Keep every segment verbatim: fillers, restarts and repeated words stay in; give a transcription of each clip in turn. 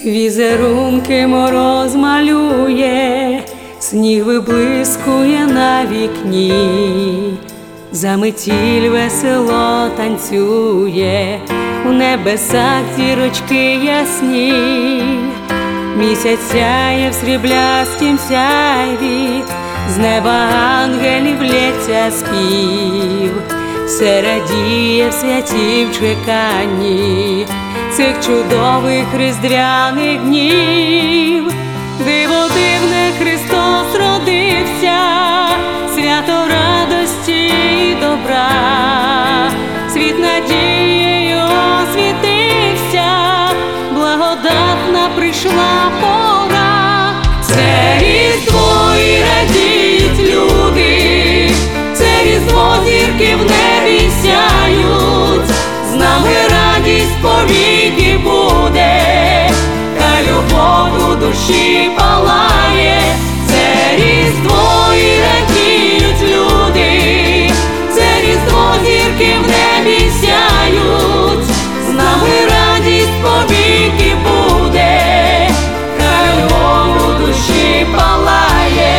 Візерунки мороз малює, сніг виблискує на вікні, заметіль весело танцює, у небесах зірочки ясні, місяць сяє в сріблястім сяйві, з неба ангелів лється спів, все радіє в святім чеканні цих чудових різдвяних днів. Диво дивне, Христос родився, свято радості і добра, світ надією освітився, благодатна прийшла пора. Це різдво і радіють люди, це різдво зірки в небі сяють, з нами радість повіки буде, та любов у душі палає. Це різдво і радіють люди, це різдво зірки в небі сяють, з нами радість повіки буде, та любов у душі палає.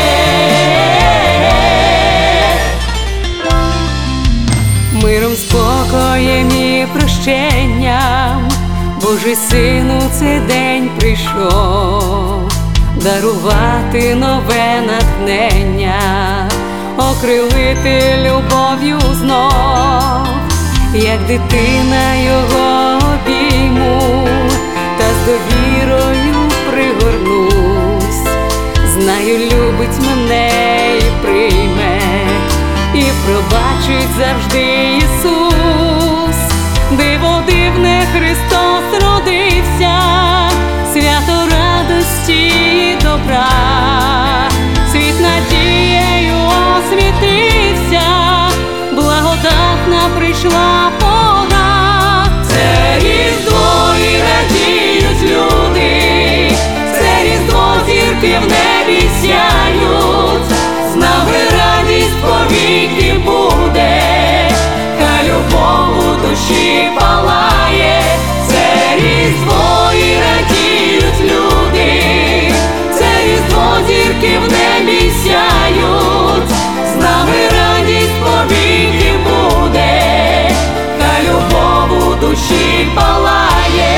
Миром, спокоєм і прощенням Божий Син у цей день прийшов, дарувати нове натхнення, окрилити любов'ю знов, як дитина його обійму, та з довірою пригорнусь. Знаю, любить мене і прийме, і пробачить завжди Ісус. Диво дивне, Христос родився, свято радості і добра, світ надією освітився, благодатна прийшла пора. Це різдво і радіють люди, це різдво зірки в небі сяють, з нами радість повіки буде, та любов у душі палає. Це різдво і радіють люди, це різдво зірки в небі сяють, з нами радість повіки буде, та любов у душі палає.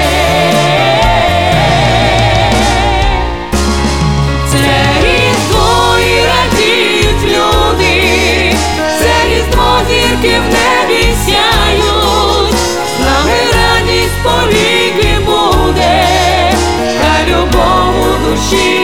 Це різдво і радіють люди, це різдво зірки в небі сяють, з нами радість повіки буде, та любов у душі